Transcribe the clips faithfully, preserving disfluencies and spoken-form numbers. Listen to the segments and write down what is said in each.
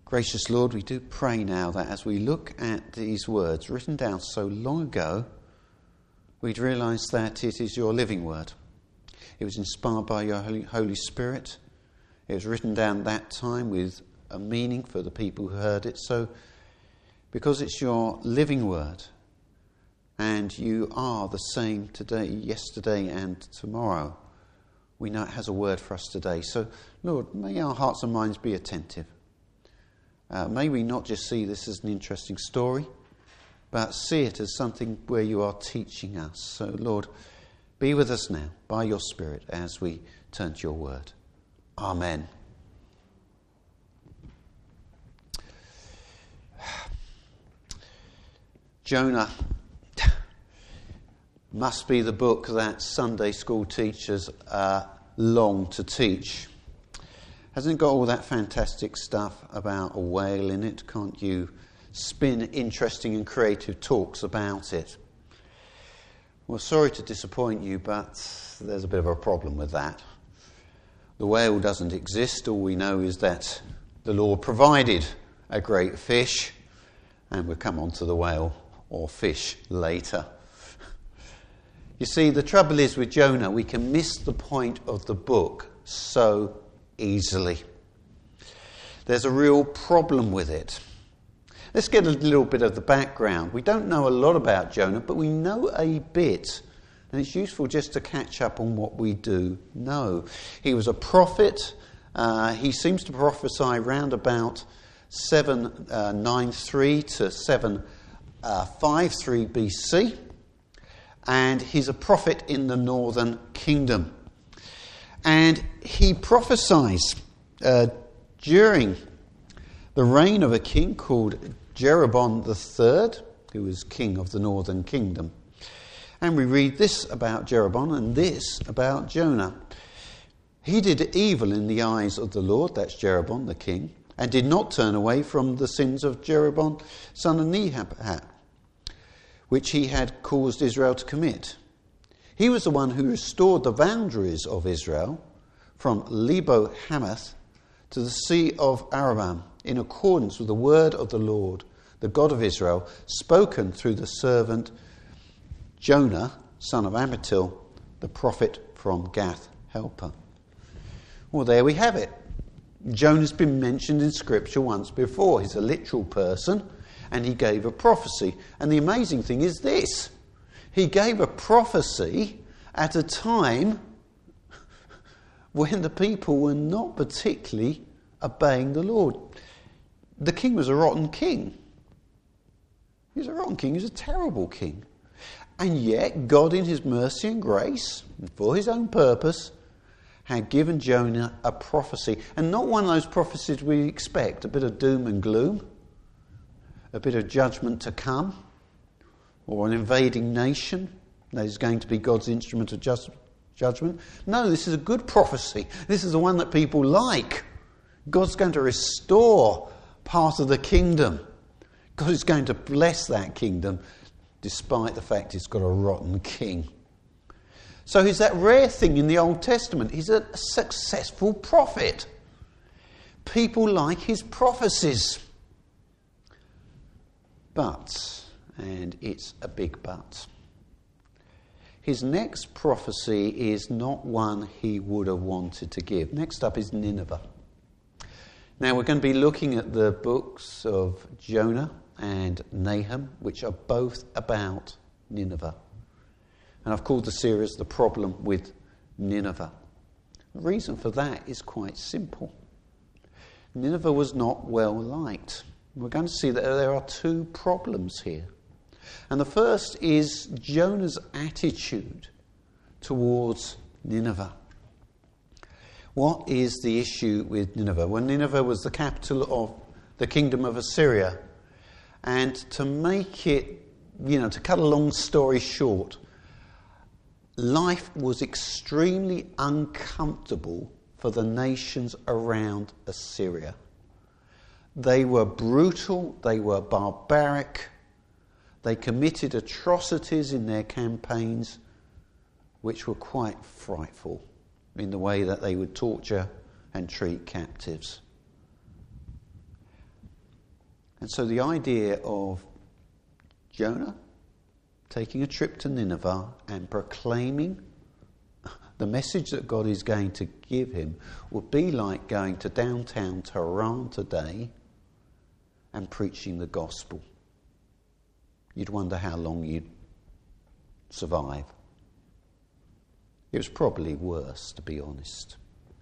Gracious Lord, we do pray now that as we look at these words written down so long ago, we'd realise that it is your living word. It was inspired by your Holy, Holy Spirit. It was written down that time with a meaning for the people who heard it. So, because it's your living word, and you are the same today, yesterday and tomorrow, we know it has a word for us today. So, Lord, may our hearts and minds be attentive. Uh, may we not just see this as an interesting story, but see it as something where you are teaching us. So, Lord, be with us now by your Spirit as we turn to your word. Amen. Jonah must be the book that Sunday school teachers uh, long to teach. Hasn't it got all that fantastic stuff about a whale in it? Can't you spin interesting and creative talks about it? Well, sorry to disappoint you, but there's a bit of a problem with that. The whale doesn't exist. All we know is that the Lord provided a great fish, and we'll come on to the whale or fish later. You see, the trouble is with Jonah, we can miss the point of the book so easily. There's a real problem with it. Let's get a little bit of the background. We don't know a lot about Jonah, but we know a bit, and it's useful just to catch up on what we do know. He was a prophet. Uh, he seems to prophesy round about seven ninety-three to seven fifty-three B C, and he's a prophet in the northern kingdom. And he prophesies uh, during the reign of a king called Jeroboam the third, who was king of the northern kingdom. And we read this about Jeroboam and this about Jonah. He did evil in the eyes of the Lord, that's Jeroboam the king, and did not turn away from the sins of Jeroboam, son of Nebat, which he had caused Israel to commit. He was the one who restored the boundaries of Israel from Lebo Hamath to the Sea of Arabah, in accordance with the word of the Lord, the God of Israel, spoken through the servant Jonah, son of Amittai, the prophet from Gath Helper. Well, there we have it. Jonah's been mentioned in Scripture once before. He's a literal person, and he gave a prophecy. And the amazing thing is this. He gave a prophecy at a time when the people were not particularly obeying the Lord. The king was a rotten king. He was a rotten king. He was a terrible king. And yet, God in his mercy and grace, and for his own purpose, had given Jonah a prophecy. And not one of those prophecies we expect, a bit of doom and gloom, a bit of judgment to come, or an invading nation that is going to be God's instrument of just judgment. No, this is a good prophecy. This is the one that people like. God's going to restore part of the kingdom. God is going to bless that kingdom despite the fact it's got a rotten king. So he's that rare thing in the Old Testament. He's a successful prophet. People like his prophecies. But, and it's a big but, his next prophecy is not one he would have wanted to give. Next up is Nineveh. Now we're going to be looking at the books of Jonah and Nahum, which are both about Nineveh. And I've called the series The Problem with Nineveh. The reason for that is quite simple. Nineveh was not well liked. We're going to see that there are two problems here. And the first is Jonah's attitude towards Nineveh. What is the issue with Nineveh? Well, Nineveh was the capital of the kingdom of Assyria. And to make it, you know, to cut a long story short, life was extremely uncomfortable for the nations around Assyria. They were brutal, they were barbaric, they committed atrocities in their campaigns which were quite frightful in the way that they would torture and treat captives. And so the idea of Jonah taking a trip to Nineveh and proclaiming the message that God is going to give him would be like going to downtown Tehran today and preaching the gospel. You'd wonder how long you'd survive. It was probably worse, to be honest.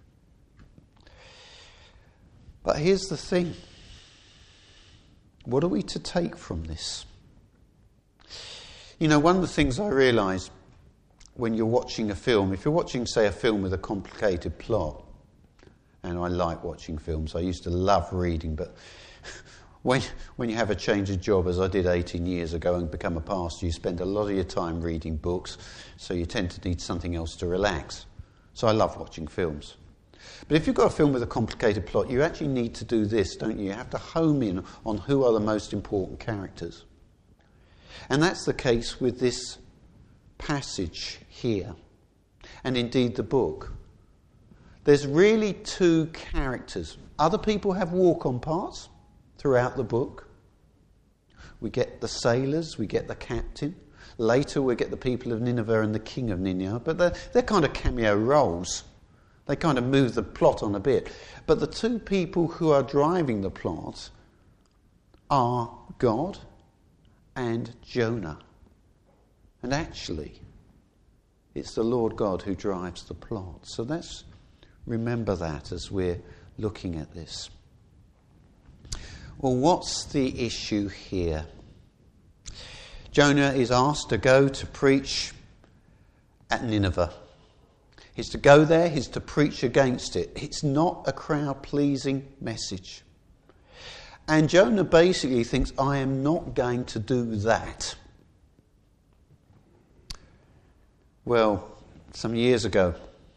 But here's the thing. What are we to take from this? You know, one of the things I realise when you're watching a film, if you're watching, say, a film with a complicated plot, and I like watching films, I used to love reading, but when when you have a change of job, as I did eighteen years ago, and become a pastor, you spend a lot of your time reading books, so you tend to need something else to relax. So I love watching films. But if you've got a film with a complicated plot, you actually need to do this, don't you? You have to home in on who are the most important characters. And that's the case with this passage here, and indeed the book. There's really two characters. Other people have walk-on parts throughout the book. We get the sailors, we get the captain. Later we get the people of Nineveh and the king of Nineveh, but they're, they're kind of cameo roles. They kind of move the plot on a bit. But the two people who are driving the plot are God and Jonah. And actually, it's the Lord God who drives the plot. So let's remember that as we're looking at this. Well, what's the issue here? Jonah is asked to go to preach at Nineveh. He's to go there, he's to preach against it. It's not a crowd-pleasing message. And Jonah basically thinks, I am not going to do that. Well, some years ago,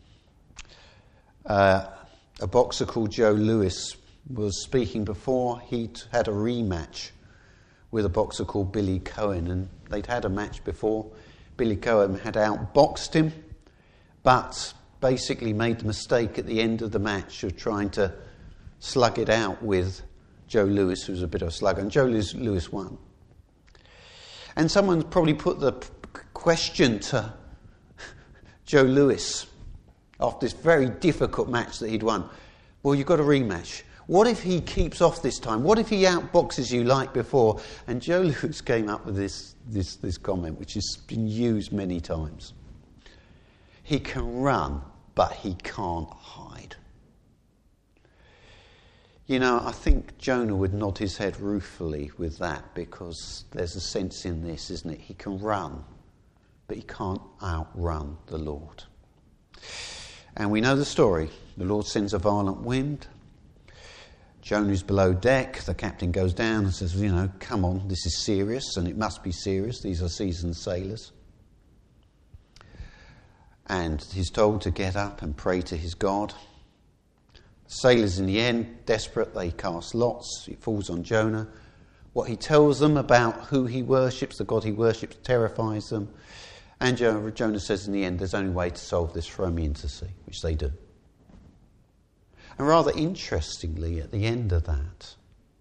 uh, a boxer called Joe Louis was speaking before he'd had a rematch with a boxer called Billy Cohen. And they'd had a match before. Billy Cohen had outboxed him, but basically made the mistake at the end of the match of trying to slug it out with Joe Louis, who was a bit of a slugger. And Joe Louis won. And someone probably put the question to Joe Louis after this very difficult match that he'd won. Well, you've got a rematch. What if he keeps off this time? What if he outboxes you like before? And Joe Louis came up with this, this, this comment, which has been used many times. He can run, but he can't hide. You know, I think Jonah would nod his head ruefully with that, because there's a sense in this, isn't it? He can run, but he can't outrun the Lord. And we know the story. The Lord sends a violent wind. Jonah's below deck. The captain goes down and says, you know, come on, this is serious, and it must be serious. These are seasoned sailors. And he's told to get up and pray to his God. Sailors, in the end, desperate, they cast lots. It falls on Jonah. What he tells them about who he worships, the God he worships, terrifies them. And Jonah, Jonah says in the end, there's only way to solve this, throw me into the sea, which they do. And rather interestingly, at the end of that,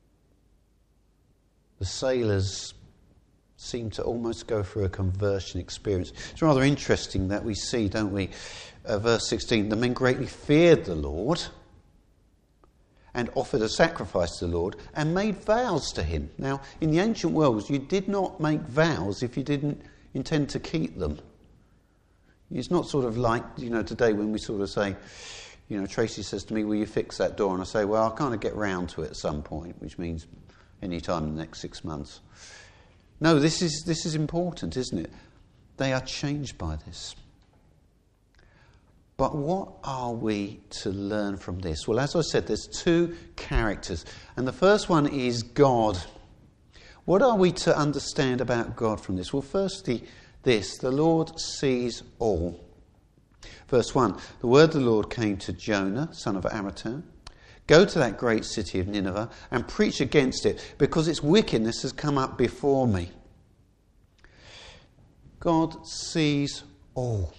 the sailors seem to almost go through a conversion experience. It's rather interesting that we see, don't we, uh, verse sixteen, the men greatly feared the Lord and offered a sacrifice to the Lord and made vows to him. Now, in the ancient world, you did not make vows if you didn't intend to keep them. It's not sort of like, you know, today when we sort of say, you know, Tracy says to me, will you fix that door? And I say, well, I'll kind of get round to it at some point, which means any time in the next six months. No, this is this is important, isn't it? They are changed by this. But what are we to learn from this? Well, as I said, there's two characters. And the first one is God. What are we to understand about God from this? Well, firstly, this, the Lord sees all. Verse one, the word of the Lord came to Jonah, son of Amittai. Go to that great city of Nineveh and preach against it, because its wickedness has come up before me. God sees all.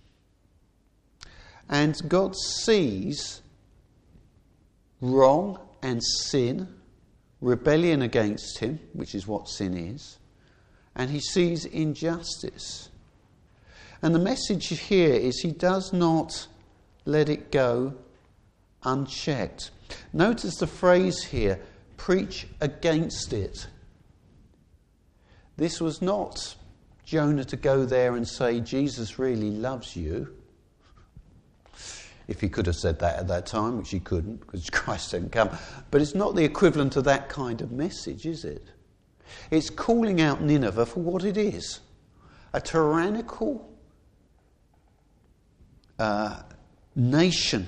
And God sees wrong and sin rebellion against him, which is what sin is, and he sees injustice. And the message here is he does not let it go unchecked. Notice the phrase here, preach against it. This was not Jonah to go there and say, Jesus really loves you. If he could have said that at that time, which he couldn't, because Christ hadn't come. But it's not the equivalent of that kind of message, is it? It's calling out Nineveh for what it is. A tyrannical uh, nation.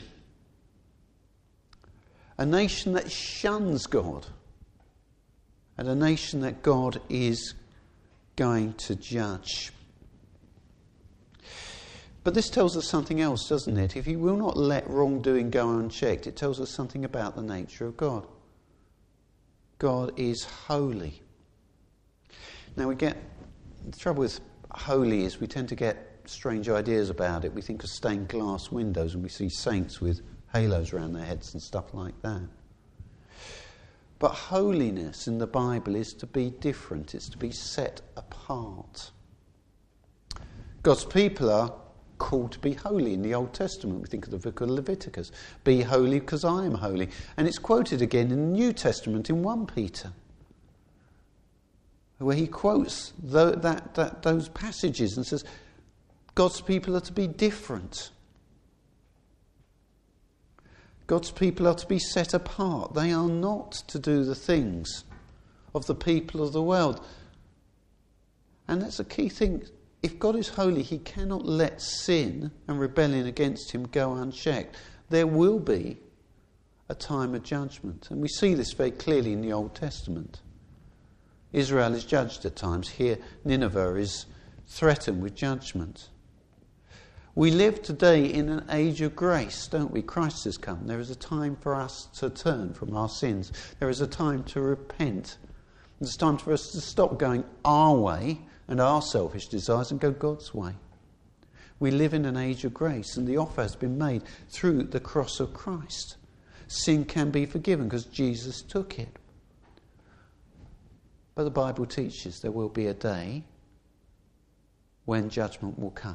A nation that shuns God. And a nation that God is going to judge. But this tells us something else, doesn't it? If he will not let wrongdoing go unchecked, it tells us something about the nature of God. God is holy. Now we get, the trouble with holy is we tend to get strange ideas about it. We think of stained glass windows and we see saints with halos around their heads and stuff like that. But holiness in the Bible is to be different. It's to be set apart. God's people are called to be holy in the Old Testament. We think of the book of Leviticus. Be holy because I am holy. And it's quoted again in the New Testament in First Peter, where he quotes the, that, that, those passages and says, God's people are to be different. God's people are to be set apart. They are not to do the things of the people of the world. And that's a key thing. If God is holy, he cannot let sin and rebellion against him go unchecked. There will be a time of judgment. And we see this very clearly in the Old Testament. Israel is judged at times. Here, Nineveh is threatened with judgment. We live today in an age of grace, don't we? Christ has come. There is a time for us to turn from our sins. There is a time to repent. There's a time for us to stop going our way and our selfish desires and go God's way. We live in an age of grace, and the offer has been made through the cross of Christ. Sin can be forgiven because Jesus took it. But the Bible teaches there will be a day when judgment will come.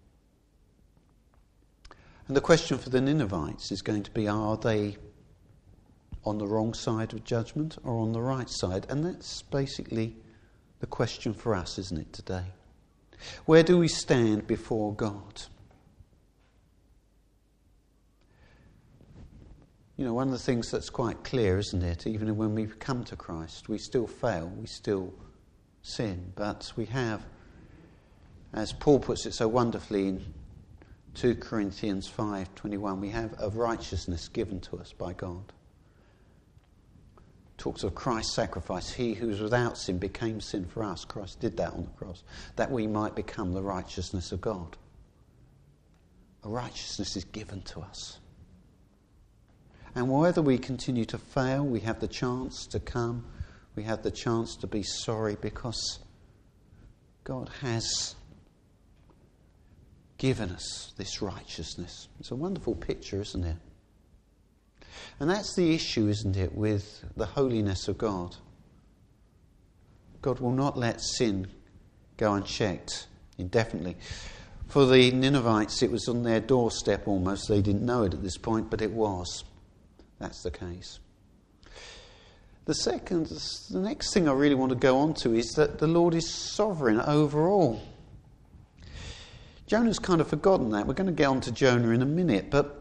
And the question for the Ninevites is going to be, are they on the wrong side of judgment or on the right side? And that's basically the question for us, isn't it, today? Where do we stand before God? You know, one of the things that's quite clear, isn't it? Even when we come to Christ, we still fail, we still sin. But we have, as Paul puts it so wonderfully in Second Corinthians five twenty-one, we have a righteousness given to us by God. Talks of Christ's sacrifice. He who was without sin became sin for us. Christ did that on the cross, that we might become the righteousness of God. A righteousness is given to us. And whether we continue to fail, we have the chance to come. We have the chance to be sorry because God has given us this righteousness. It's a wonderful picture, isn't it? And that's the issue, isn't it, with the holiness of God. God will not let sin go unchecked indefinitely. For the Ninevites, it was on their doorstep almost. They didn't know it at this point, but it was. That's the case. The second, the next thing I really want to go on to is that the Lord is sovereign over all. Jonah's kind of forgotten that. We're going to get on to Jonah in a minute, but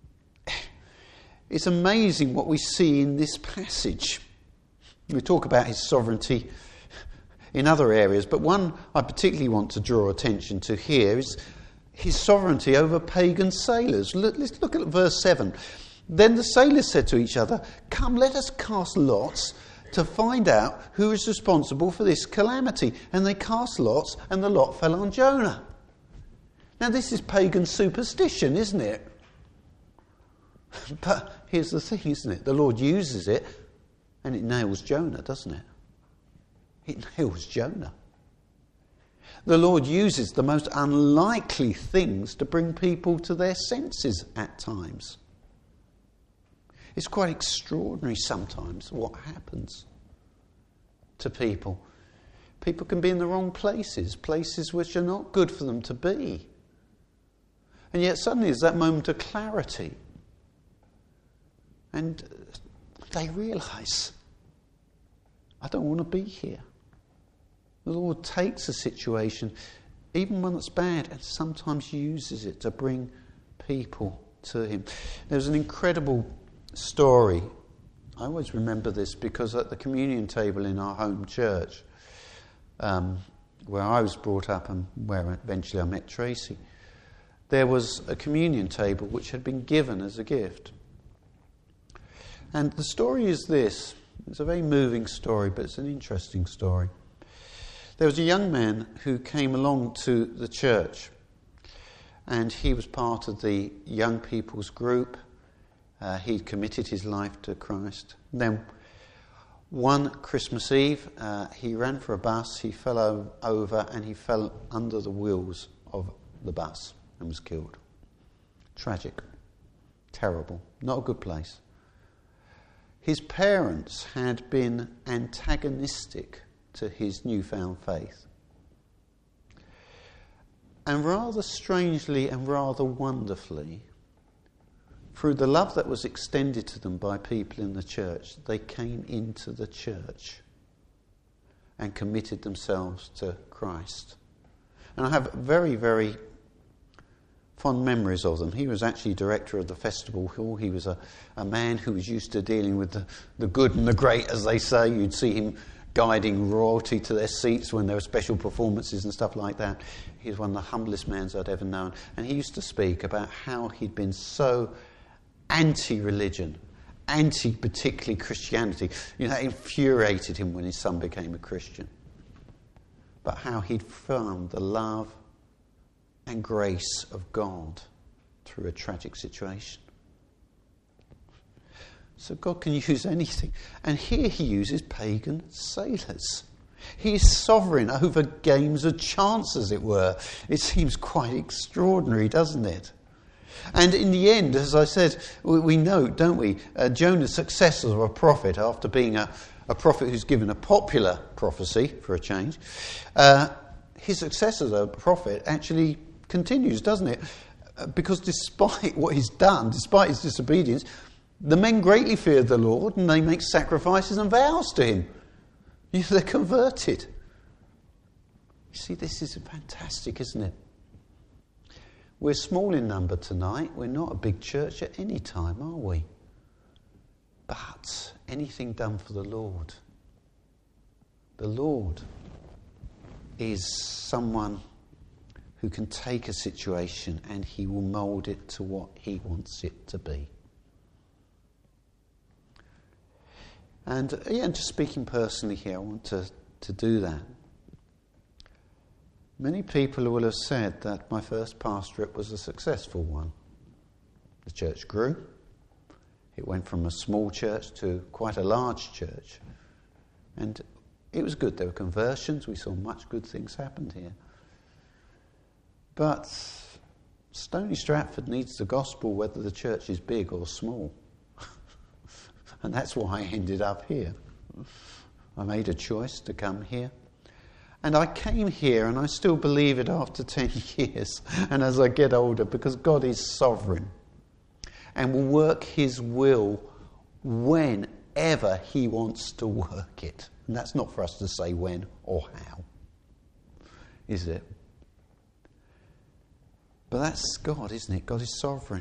it's amazing what we see in this passage. We talk about his sovereignty in other areas, but one I particularly want to draw attention to here is his sovereignty over pagan sailors. Let's look at verse seven. Then the sailors said to each other, "Come, let us cast lots to find out who is responsible for this calamity." And they cast lots, and the lot fell on Jonah. Now this is pagan superstition, isn't it? But here's the thing, isn't it? The Lord uses it and it nails Jonah, doesn't it? It nails Jonah. The Lord uses the most unlikely things to bring people to their senses at times. It's quite extraordinary sometimes what happens to people. People can be in the wrong places, places which are not good for them to be. And yet suddenly there's that moment of clarity. And they realise, I don't want to be here. The Lord takes a situation, even one that's bad, and sometimes uses it to bring people to him. There was an incredible story. I always remember this because at the communion table in our home church, um, where I was brought up and where eventually I met Tracy, there was a communion table which had been given as a gift. And the story is this. It's a very moving story, but it's an interesting story. There was a young man who came along to the church, and he was part of the young people's group. Uh, he'd committed his life to Christ. And then one Christmas Eve, uh, he ran for a bus, he fell o- over and he fell under the wheels of the bus and was killed. Tragic. Terrible. Not a good place. His parents had been antagonistic to his newfound faith. And rather strangely and rather wonderfully, through the love that was extended to them by people in the church, they came into the church and committed themselves to Christ. And I have very, very fond memories of them. He was actually director of the festival hall. He was a, a man who was used to dealing with the, the good and the great, as they say. You'd see him guiding royalty to their seats when there were special performances and stuff like that. He was one of the humblest men I'd ever known. And he used to speak about how he'd been so anti-religion, anti-particularly Christianity. You know, that infuriated him when his son became a Christian. But how he'd found the love and grace of God through a tragic situation. So God can use anything. And here he uses pagan sailors. He is sovereign over games of chance, as it were. It seems quite extraordinary, doesn't it? And in the end, as I said, we, we know, don't we, uh, Jonah's successor of a prophet, after being a, a prophet who's given a popular prophecy, for a change, uh, his successor as a prophet actually continues, doesn't it? Uh, because despite what he's done, despite his disobedience, the men greatly feared the Lord and they make sacrifices and vows to him. You know, they're converted. You see, this is fantastic, isn't it? We're small in number tonight. We're not a big church at any time, are we? But anything done for the Lord. The Lord is someone who can take a situation and he will mould it to what he wants it to be. And uh, yeah, just speaking personally here, I want to, to do that. Many people will have said that my first pastorate was a successful one. The church grew. It went from a small church to quite a large church. And it was good. There were conversions. We saw much good things happened here. But Stony Stratford needs the gospel whether the church is big or small. And that's why I ended up here. I made a choice to come here. And I came here, and I still believe it after ten years, and as I get older, because God is sovereign and will work his will whenever he wants to work it. And that's not for us to say when or how, is it? But that's God, isn't it? God is sovereign.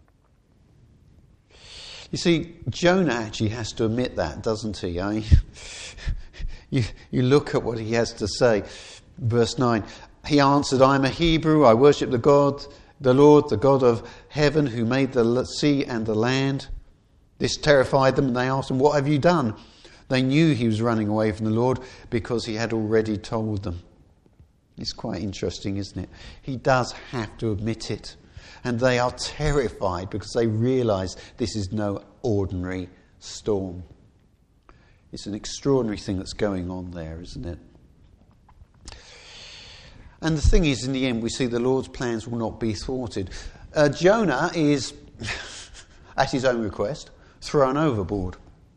You see, Jonah actually has to admit that, doesn't he? I mean, you, you look at what he has to say. Verse nine, he answered, I am a Hebrew, I worship the God, the Lord, the God of heaven, who made the sea and the land. This terrified them, and they asked him, what have you done? They knew he was running away from the Lord because he had already told them. It's quite interesting, isn't it? He does have to admit it. And they are terrified because they realise this is no ordinary storm. It's an extraordinary thing that's going on there, isn't it? And the thing is, in the end, we see the Lord's plans will not be thwarted. Uh, Jonah is, at his own request, thrown overboard.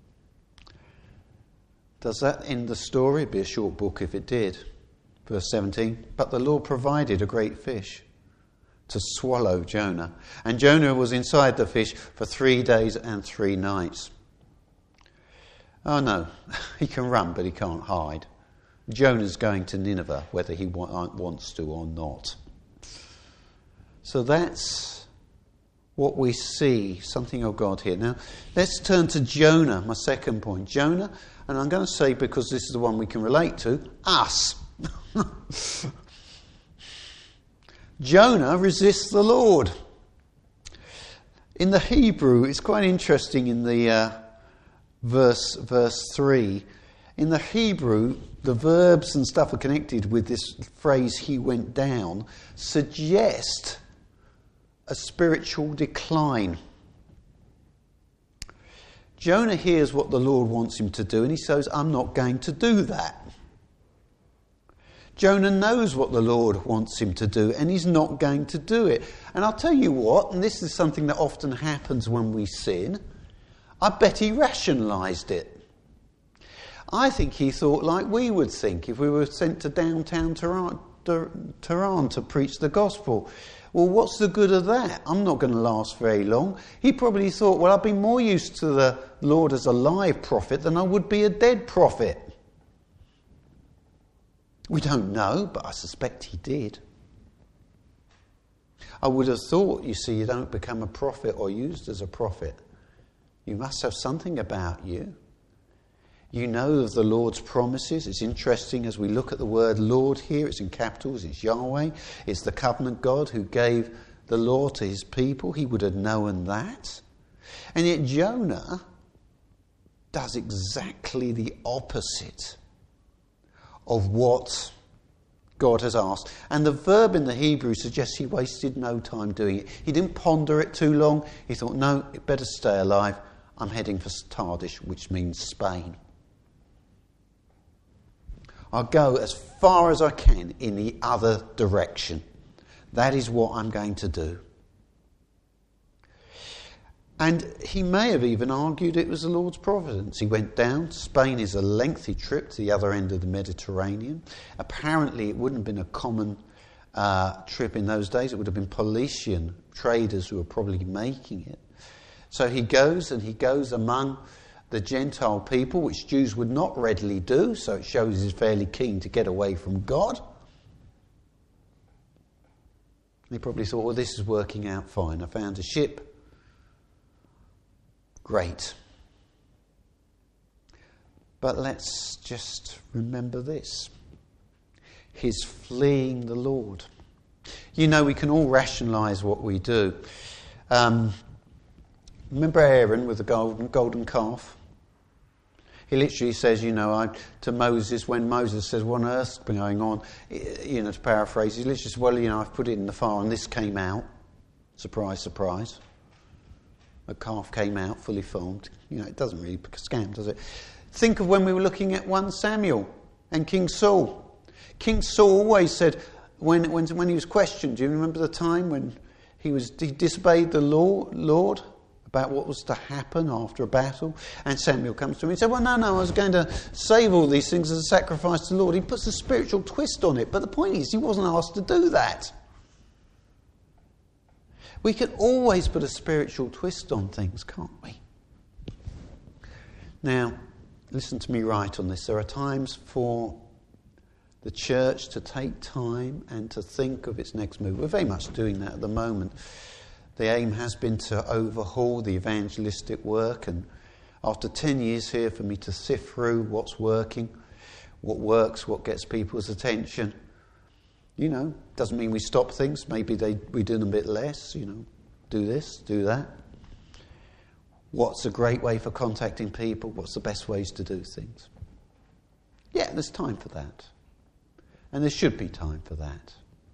Does that end the story? It'd be a short book if it did. Verse seventeen, but the Lord provided a great fish to swallow Jonah. And Jonah was inside the fish for three days and three nights. Oh no, he can run but he can't hide. Jonah's going to Nineveh whether he wa- wants to or not. So that's what we see, something of God here. Now, let's turn to Jonah, my second point. Jonah, and I'm going to say, because this is the one we can relate to, us. Jonah resists the Lord. In the Hebrew, it's quite interesting in the uh, verse verse three. In the Hebrew, the verbs and stuff are connected with this phrase, he went down, suggest a spiritual decline. Jonah hears what the Lord wants him to do and he says, I'm not going to do that. Jonah knows what the Lord wants him to do and he's not going to do it. And I'll tell you what, and this is something that often happens when we sin, I bet he rationalised it. I think he thought like we would think if we were sent to downtown Tehran, Tehran to preach the gospel. Well, what's the good of that? I'm not going to last very long. He probably thought, well, I've been more used to the Lord as a live prophet than I would be a dead prophet. We don't know, but I suspect he did. I would have thought, you see, you don't become a prophet or used as a prophet. You must have something about you. You know of the Lord's promises. It's interesting as we look at the word Lord here, it's in capitals, it's Yahweh. It's the covenant God who gave the law to his people. He would have known that. And yet Jonah does exactly the opposite of what God has asked. And the verb in the Hebrew suggests he wasted no time doing it. He didn't ponder it too long. He thought, no, it better stay alive. I'm heading for Tardish, which means Spain. I'll go as far as I can in the other direction. That is what I'm going to do. And he may have even argued it was the Lord's providence. He went down. Spain is a lengthy trip to the other end of the Mediterranean. Apparently it wouldn't have been a common uh, trip in those days. It would have been Paulician traders who were probably making it. So he goes and he goes among the Gentile people, which Jews would not readily do, so it shows he's fairly keen to get away from God. He probably thought, well, this is working out fine. I found a ship. Great. But let's just remember this. His fleeing the Lord. You know, we can all rationalise what we do. Um, remember Aaron with the golden, golden calf? He literally says, you know, I, to Moses, when Moses says, what on earth's been going on? You know, to paraphrase, he literally says, well, you know, I've put it in the fire and this came out. Surprise, surprise. A calf came out fully formed. You know, it doesn't really scam, does it? Think of when we were looking at First Samuel and King Saul. King Saul always said, when when, when he was questioned, do you remember the time when he was he disobeyed the law, Lord about what was to happen after a battle? And Samuel comes to him and said, well, no, no, I was going to save all these things as a sacrifice to the Lord. He puts a spiritual twist on it. But the point is, he wasn't asked to do that. We can always put a spiritual twist on things, can't we? Now, listen to me right on this. There are times for the church to take time and to think of its next move. We're very much doing that at the moment. The aim has been to overhaul the evangelistic work, and after ten years here for me to sift through what's working, what works, what gets people's attention. You know, doesn't mean we stop things. Maybe they we do them a bit less, you know. Do this, do that. What's a great way for contacting people? What's the best ways to do things? Yeah, there's time for that. And there should be time for that.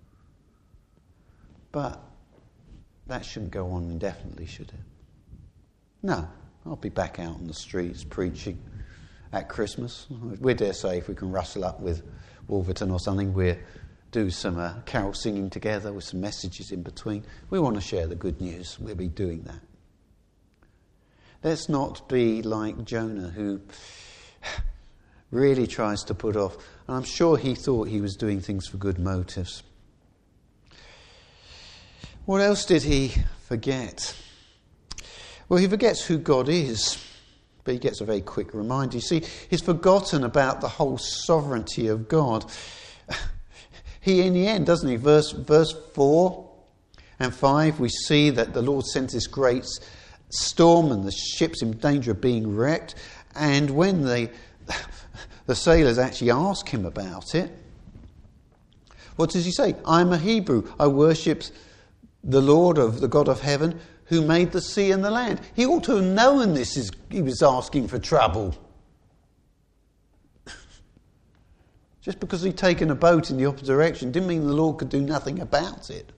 But that shouldn't go on indefinitely, should it? No, I'll be back out on the streets preaching at Christmas. We dare say if we can rustle up with Wolverton or something, we'll do some uh, carol singing together with some messages in between. We want to share the good news. We'll be doing that. Let's not be like Jonah, who really tries to put off. And I'm sure he thought he was doing things for good motives. What else did he forget? Well, he forgets who God is, but he gets a very quick reminder. You see, he's forgotten about the whole sovereignty of God. He, in the end, doesn't he? Verse, verse four and five, we see that the Lord sent this great storm and the ship's in danger of being wrecked. And when they, the sailors actually ask him about it, what does he say? I'm a Hebrew. I worship the Lord of the God of heaven who made the sea and the land. He ought to have known this is he was asking for trouble. Just because he'd taken a boat in the opposite direction didn't mean the Lord could do nothing about it.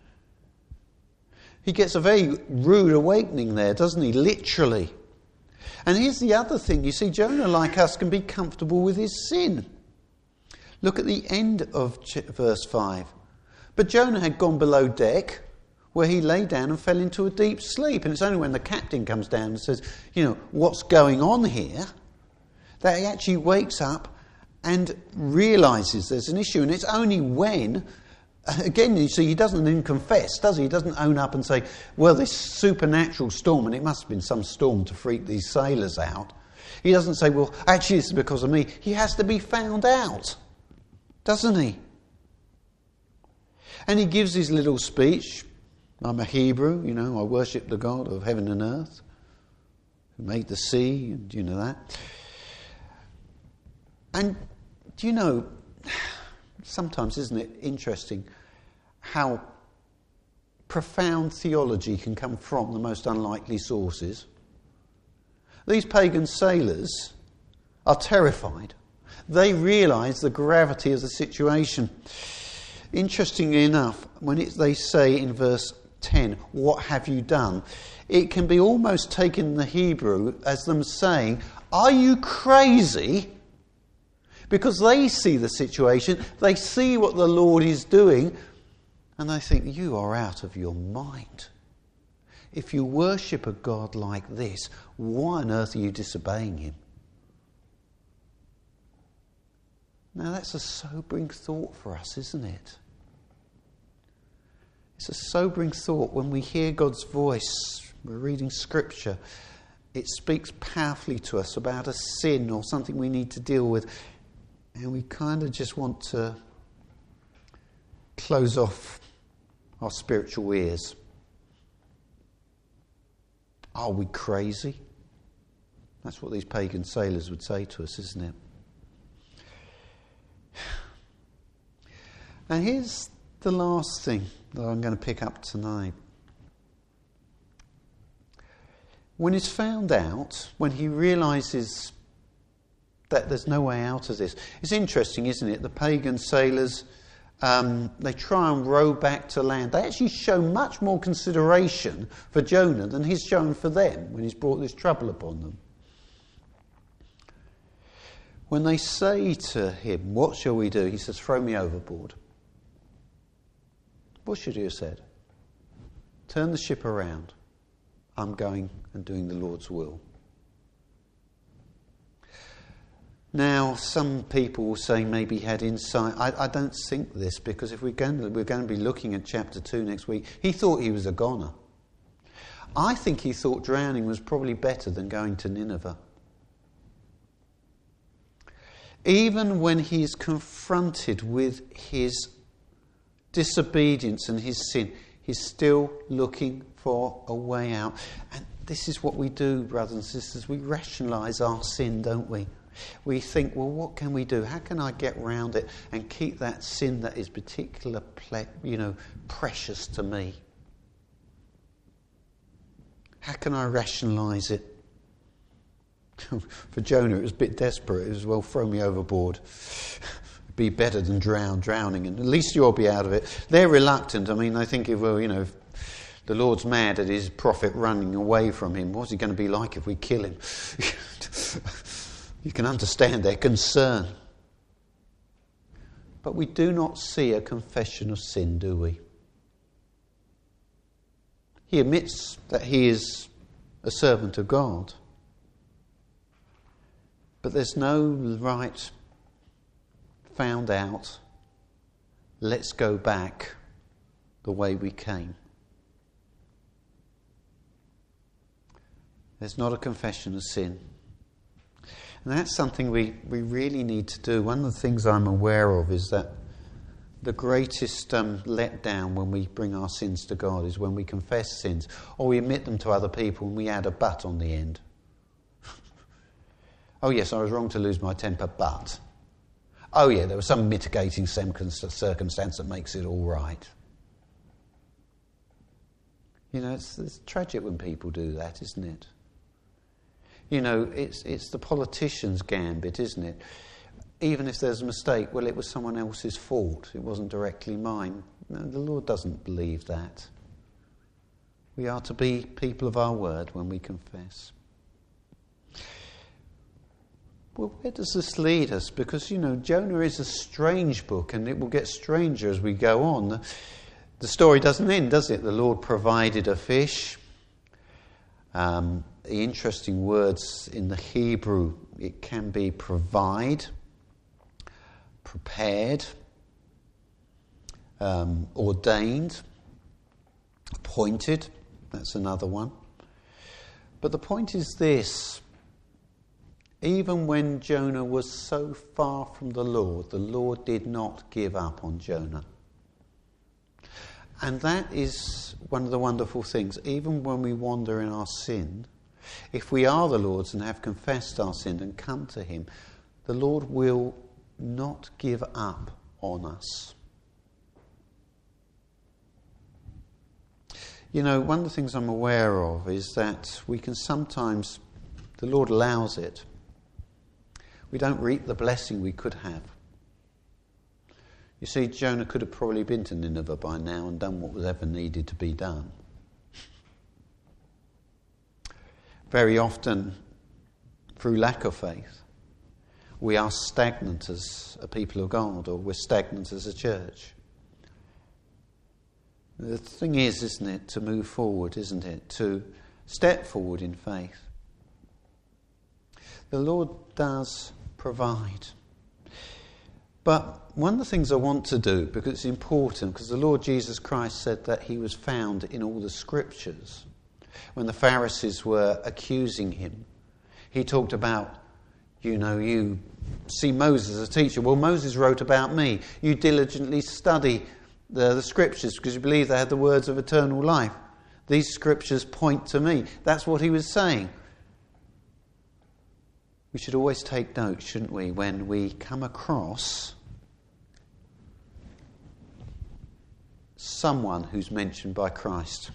He gets a very rude awakening there, doesn't he? Literally. And here's the other thing. You see, Jonah, like us, can be comfortable with his sin. Look at the end of verse five. But Jonah had gone below deck, where he lay down and fell into a deep sleep. And it's only when the captain comes down and says, you know, what's going on here, that he actually wakes up and realises there's an issue. And it's only when, again, you see, he doesn't even confess, does he? He doesn't own up and say, well, this supernatural storm, and it must have been some storm to freak these sailors out. He doesn't say, well, actually, it's because of me. He has to be found out, doesn't he? And he gives his little speech. I'm a Hebrew, you know, I worship the God of heaven and earth, who made the sea, and you know that. And do you know, sometimes, isn't it interesting how profound theology can come from the most unlikely sources? These pagan sailors are terrified. They realise the gravity of the situation. Interestingly enough, when it, they say in verse ten, what have you done? It can be almost taken in the Hebrew as them saying, are you crazy? Because they see the situation, they see what the Lord is doing, and they think, you are out of your mind. If you worship a God like this, why on earth are you disobeying him? Now that's a sobering thought for us, isn't it? It's a sobering thought when we hear God's voice, we're reading Scripture, it speaks powerfully to us about a sin or something we need to deal with, and we kind of just want to close off our spiritual ears. Are we crazy? That's what these pagan sailors would say to us, isn't it? And here's the last thing that I'm going to pick up tonight. When he's found out, when he realises that there's no way out of this, it's interesting, isn't it? The pagan sailors, um, they try and row back to land. They actually show much more consideration for Jonah than he's shown for them when he's brought this trouble upon them. When they say to him, what shall we do? He says, throw me overboard. What should he have said? Turn the ship around. I'm going and doing the Lord's will. Now, some people will say maybe he had insight. I, I don't think this, because if we're going, to, we're going to be looking at chapter two next week, he thought he was a goner. I think he thought drowning was probably better than going to Nineveh. Even when he's confronted with his disobedience and his sin, he's still looking for a way out. And this is what we do, brothers and sisters. We rationalise our sin, don't we? We think, well, what can we do? How can I get round it and keep that sin that is particular, you know, precious to me? How can I rationalise it? For Jonah, it was a bit desperate. It was, well, throw me overboard. Be better than drown, drowning, and at least you'll be out of it. They're reluctant. I mean, they think, well, you know, if the Lord's mad at his prophet running away from him, what's he going to be like if we kill him? You can understand their concern. But we do not see a confession of sin, do we? He admits that he is a servant of God. But there's no right found out, let's go back the way we came. There's not a confession of sin. And that's something we, we really need to do. One of the things I'm aware of is that the greatest um, letdown when we bring our sins to God is when we confess sins or we admit them to other people and we add a but on the end. Oh yes, I was wrong to lose my temper, but... Oh yeah, there was some mitigating circumstance that makes it all right. You know, it's, it's tragic when people do that, isn't it? You know, it's it's the politician's gambit, isn't it? Even if there's a mistake, well, it was someone else's fault. It wasn't directly mine. No, the Lord doesn't believe that. We are to be people of our word when we confess. Well, where does this lead us? Because, you know, Jonah is a strange book and it will get stranger as we go on. The, the story doesn't end, does it? The Lord provided a fish. Um, the interesting words in the Hebrew, it can be provide, prepared, um, ordained, appointed. That's another one. But the point is this. Even when Jonah was so far from the Lord, the Lord did not give up on Jonah. And that is one of the wonderful things. Even when we wander in our sin, if we are the Lord's and have confessed our sin and come to him, the Lord will not give up on us. You know, one of the things I'm aware of is that we can sometimes, the Lord allows it, we don't reap the blessing we could have. You see, Jonah could have probably been to Nineveh by now and done what was ever needed to be done. Very often, through lack of faith, we are stagnant as a people of God, or we're stagnant as a church. The thing is, isn't it, to move forward, isn't it? To step forward in faith. The Lord does provide. But one of the things I want to do, because it's important, because the Lord Jesus Christ said that he was found in all the scriptures. When the Pharisees were accusing him, he talked about, you know, you see Moses as a teacher. Well, Moses wrote about me. You diligently study the, the scriptures because you believe they had the words of eternal life. These scriptures point to me. That's what he was saying. We should always take note, shouldn't we, when we come across someone who's mentioned by Christ.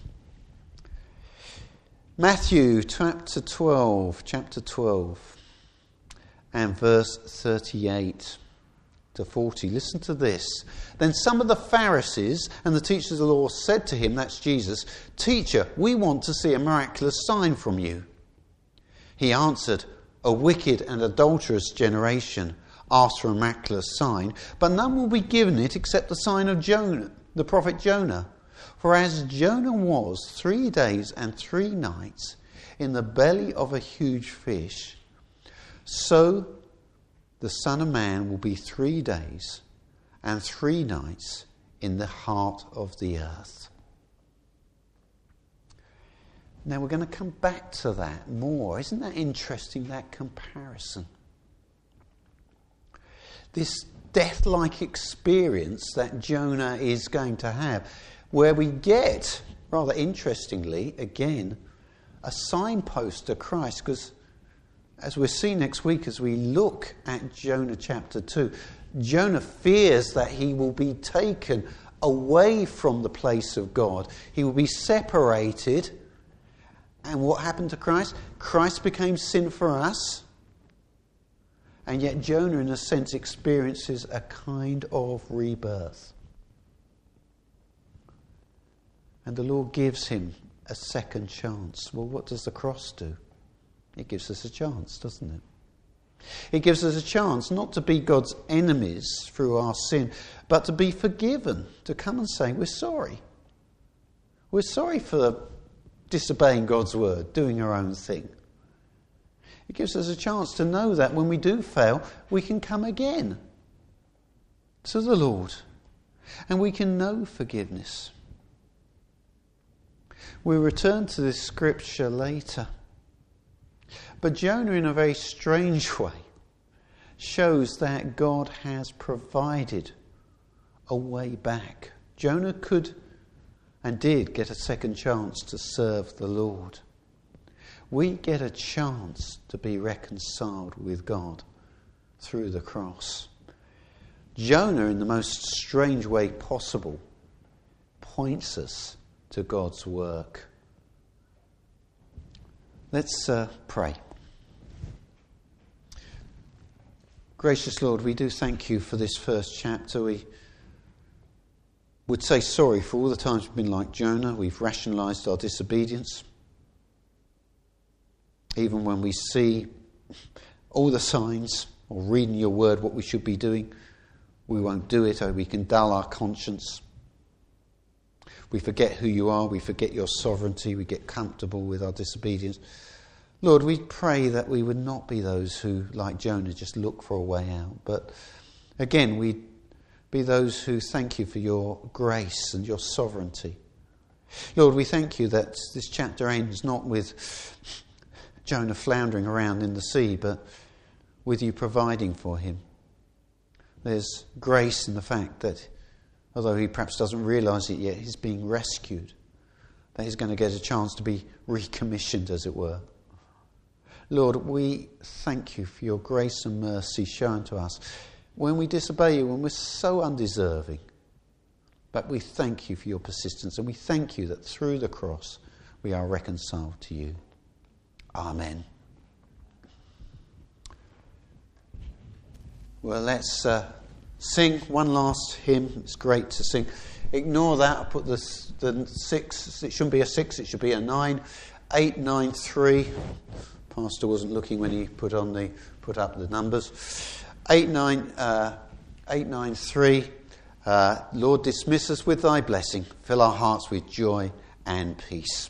Matthew chapter twelve, chapter twelve, and verse thirty-eight to forty. Listen to this. Then some of the Pharisees and the teachers of the law said to him, that's Jesus, "Teacher, we want to see a miraculous sign from you." He answered, "A wicked and adulterous generation asks for a miraculous sign, but none will be given it except the sign of Jonah, the prophet Jonah. For as Jonah was three days and three nights in the belly of a huge fish, so the Son of Man will be three days and three nights in the heart of the earth." Now we're going to come back to that more. Isn't that interesting, that comparison? This death-like experience that Jonah is going to have, where we get, rather interestingly, again, a signpost to Christ, because as we'll see next week as we look at Jonah chapter two, Jonah fears that he will be taken away from the place of God. He will be separated. And what happened to Christ? Christ became sin for us. And yet Jonah, in a sense, experiences a kind of rebirth. And the Lord gives him a second chance. Well, what does the cross do? It gives us a chance, doesn't it? It gives us a chance not to be God's enemies through our sin, but to be forgiven, to come and say, we're sorry. We're sorry for disobeying God's word, doing our own thing. It gives us a chance to know that when we do fail, we can come again to the Lord and we can know forgiveness. We'll return to this scripture later. But Jonah, in a very strange way, shows that God has provided a way back. Jonah could and did get a second chance to serve the Lord. We get a chance to be reconciled with God through the cross. Jonah, in the most strange way possible, points us to God's work. Let's uh, pray. Gracious Lord, we do thank you for this first chapter. We would say sorry for all the times we've been like Jonah. We've rationalised our disobedience. Even when we see all the signs or read in your word what we should be doing, we won't do it, or we can dull our conscience. We forget who you are, we forget your sovereignty, we get comfortable with our disobedience. Lord, we pray that we would not be those who, like Jonah, just look for a way out. But again, we be those who thank you for your grace and your sovereignty. Lord, we thank you that this chapter ends not with Jonah floundering around in the sea, but with you providing for him. There's grace in the fact that, although he perhaps doesn't realise it yet, he's being rescued. That he's going to get a chance to be recommissioned, as it were. Lord, we thank you for your grace and mercy shown to us when we disobey you, when we're so undeserving. But we thank you for your persistence, and we thank you that through the cross we are reconciled to you. Amen. Well, let's uh, sing one last hymn. It's great to sing. Ignore that. I put this, the six. It shouldn't be a six. It should be a nine. Eight, nine, three. Pastor wasn't looking when he put on the put up the numbers. Eight, nine, uh, eight, nine, three. Uh, Lord, dismiss us with thy blessing. Fill our hearts with joy and peace.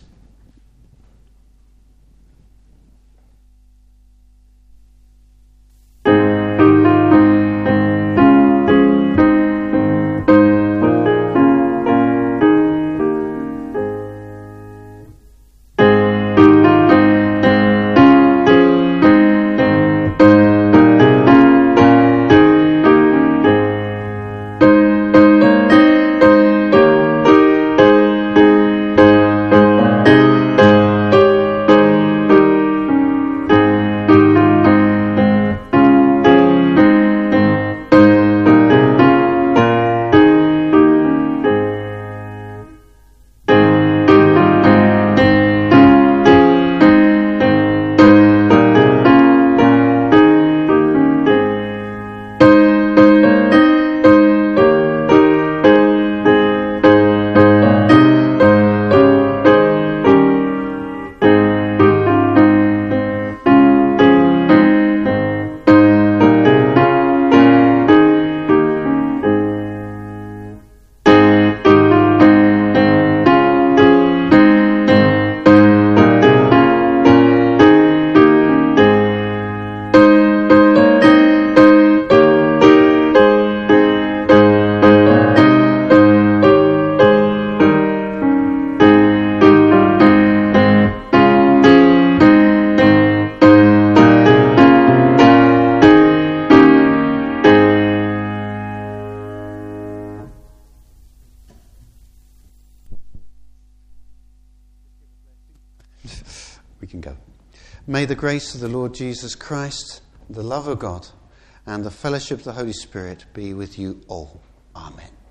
We can go. May the grace of the Lord Jesus Christ, the love of God, and the fellowship of the Holy Spirit be with you all. Amen.